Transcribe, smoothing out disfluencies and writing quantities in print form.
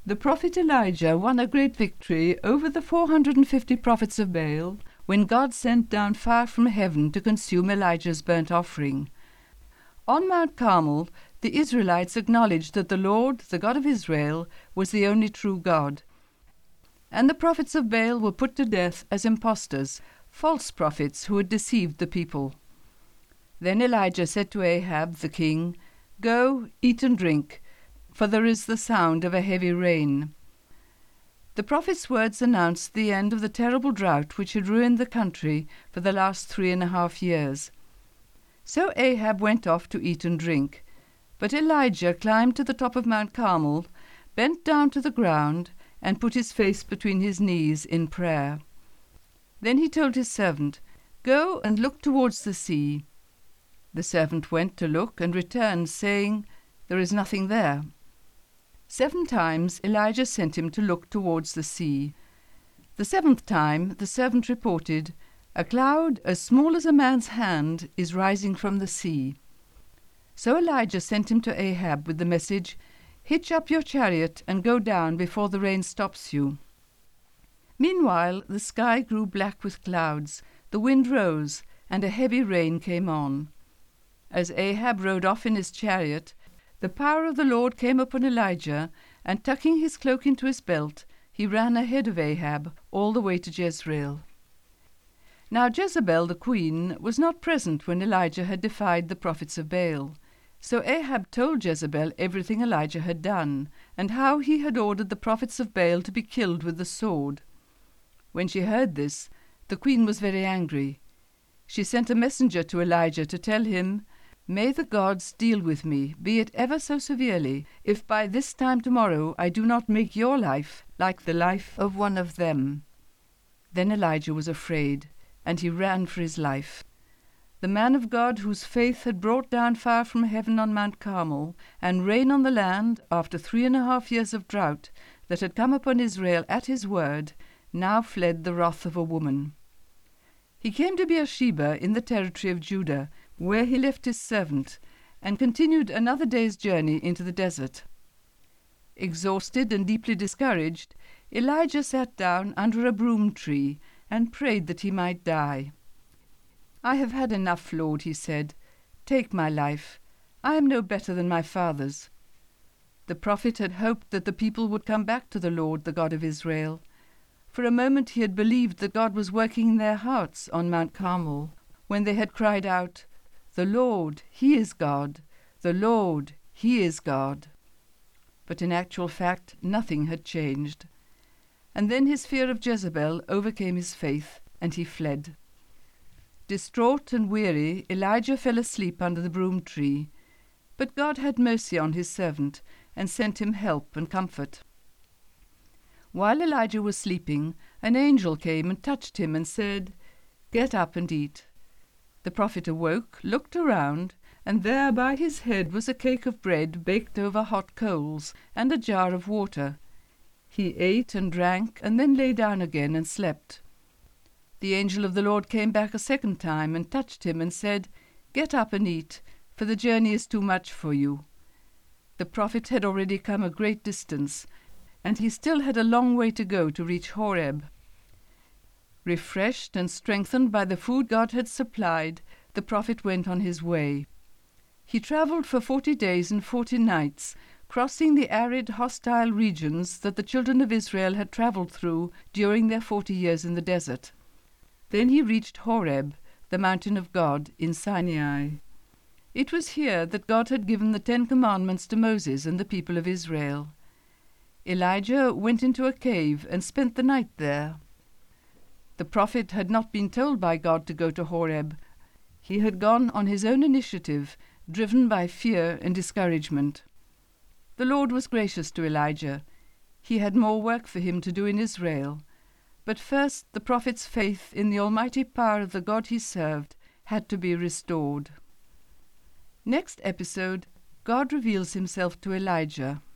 The prophet Elijah won a great victory over the 450 prophets of Baal when God sent down fire from heaven to consume Elijah's burnt offering. On Mount Carmel, the Israelites acknowledged that the Lord, the God of Israel, was the only true God. And the prophets of Baal were put to death as impostors, false prophets who had deceived the people. Then Elijah said to Ahab the king, "Go, eat and drink, for there is the sound of a heavy rain." The prophet's words announced the end of the terrible drought which had ruined the country for the last 3.5 years. So Ahab went off to eat and drink, but Elijah climbed to the top of Mount Carmel, bent down to the ground, and put his face between his knees in prayer. Then he told his servant, "Go and look towards the sea." The servant went to look and returned, saying, "There is nothing there." 7 times Elijah sent him to look towards the sea. The 7th time the servant reported, "A cloud as small as a man's hand is rising from the sea." So Elijah sent him to Ahab with the message, "Hitch up your chariot and go down before the rain stops you." Meanwhile the sky grew black with clouds, the wind rose, and a heavy rain came on. As Ahab rode off in his chariot, the power of the Lord came upon Elijah, and tucking his cloak into his belt, he ran ahead of Ahab all the way to Jezreel. Now Jezebel the queen was not present when Elijah had defied the prophets of Baal. So Ahab told Jezebel everything Elijah had done, and how he had ordered the prophets of Baal to be killed with the sword. When she heard this, the queen was very angry. She sent a messenger to Elijah to tell him, "May the gods deal with me, be it ever so severely, if by this time tomorrow I do not make your life like the life of one of them." Then Elijah was afraid, and he ran for his life. The man of God, whose faith had brought down fire from heaven on Mount Carmel, and rain on the land after 3.5 years of drought that had come upon Israel at his word, now fled the wrath of a woman. He came to Beersheba in the territory of Judah, where he left his servant, and continued another day's journey into the desert. Exhausted and deeply discouraged, Elijah sat down under a broom tree and prayed that he might die. "I have had enough, Lord," he said. "Take my life. I am no better than my fathers." The prophet had hoped that the people would come back to the Lord, the God of Israel. For a moment he had believed that God was working in their hearts on Mount Carmel, when they had cried out, "The Lord, He is God! The Lord, He is God!" But in actual fact, nothing had changed. And then his fear of Jezebel overcame his faith, and he fled. Distraught and weary, Elijah fell asleep under the broom tree. But God had mercy on his servant, and sent him help and comfort. While Elijah was sleeping, an angel came and touched him and said, "Get up and eat." The prophet awoke, looked around, and there by his head was a cake of bread baked over hot coals, and a jar of water. He ate and drank, and then lay down again and slept. The angel of the Lord came back a 2nd time and touched him and said, "Get up and eat, for the journey is too much for you." The prophet had already come a great distance, and he still had a long way to go to reach Horeb. Refreshed and strengthened by the food God had supplied, the prophet went on his way. He traveled for 40 days and 40 nights, crossing the arid, hostile regions that the children of Israel had traveled through during their 40 years in the desert. Then he reached Horeb, the mountain of God, in Sinai. It was here that God had given the 10 Commandments to Moses and the people of Israel. Elijah went into a cave and spent the night there. The prophet had not been told by God to go to Horeb. He had gone on his own initiative, driven by fear and discouragement. The Lord was gracious to Elijah. He had more work for him to do in Israel. But first the prophet's faith in the almighty power of the God he served had to be restored. Next episode, God reveals himself to Elijah.